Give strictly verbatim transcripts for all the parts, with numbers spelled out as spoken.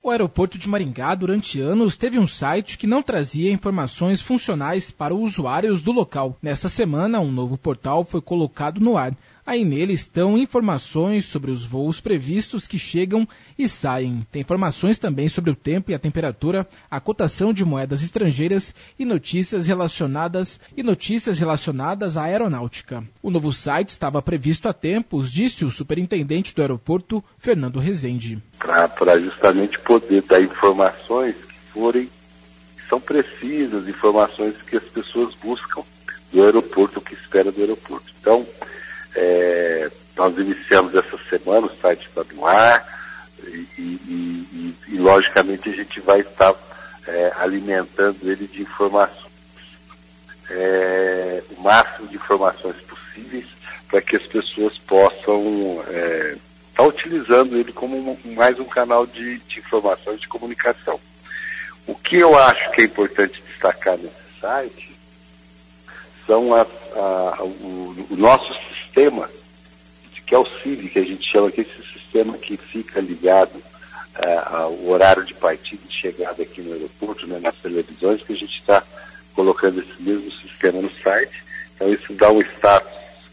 O aeroporto de Maringá, durante anos, teve um site que não trazia informações funcionais para os usuários do local. Nessa semana, um novo portal foi colocado no ar. Aí nele estão informações sobre os voos previstos que chegam e saem. Tem informações também sobre o tempo e a temperatura, a cotação de moedas estrangeiras e notícias relacionadas e notícias relacionadas à aeronáutica. O novo site estava previsto há tempos, disse o superintendente do aeroporto, Fernando Rezende. Para justamente poder dar informações que forem, que são precisas, informações que as pessoas buscam do aeroporto, o que espera do aeroporto. Então, É, nós iniciamos essa semana, o site está no ar e, e, e, e logicamente a gente vai estar é, alimentando ele de informações, é, o máximo de informações possíveis para que as pessoas possam estar é, tá utilizando ele como um, mais um canal de, de informações de comunicação. O que eu acho que é importante destacar nesse site são as, a, o, o nosso sistema, que é o C I V, que a gente chama, que é esse sistema que fica ligado uh, ao horário de partida e de chegada aqui no aeroporto, né, nas televisões, que a gente está colocando esse mesmo sistema no site. Então isso dá um status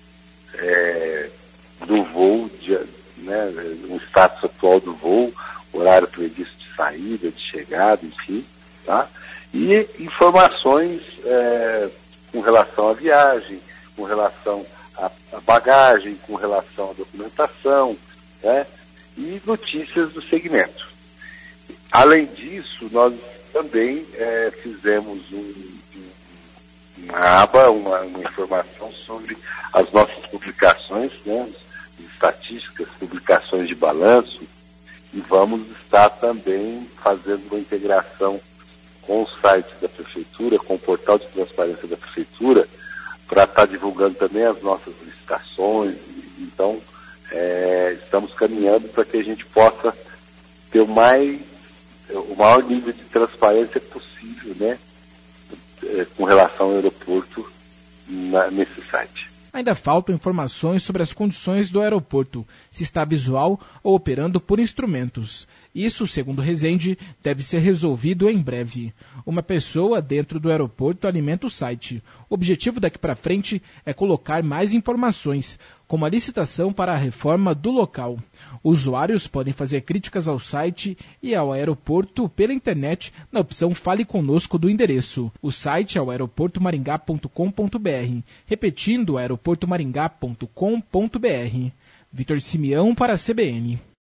é, do voo, de, né, um status atual do voo, horário previsto de saída, de chegada, enfim, tá? E informações é, com relação à viagem, com relação a, a bagagem, com relação à documentação, né, e notícias do segmento. Além disso, nós também é, fizemos um, um, uma aba, uma, uma informação sobre as nossas publicações, né, estatísticas, publicações de balanço, e vamos estar também fazendo uma integração com o site da Prefeitura, com o portal de transparência da Prefeitura, para estar divulgando também as nossas licitações. Então, é, estamos caminhando para que a gente possa ter o, mais, o maior nível de transparência possível, né, é, com relação ao aeroporto na, nesse site. Ainda faltam informações sobre as condições do aeroporto, se está visual ou operando por instrumentos. Isso, segundo Rezende, deve ser resolvido em breve. Uma pessoa dentro do aeroporto alimenta o site. O objetivo daqui para frente é colocar mais informações, como a licitação para a reforma do local. Usuários podem fazer críticas ao site e ao aeroporto pela internet na opção Fale Conosco do endereço. O site é o aeroporto maringá ponto com ponto br. Repetindo, aeroporto maringá ponto com ponto br. Vitor Simeão para a C B N.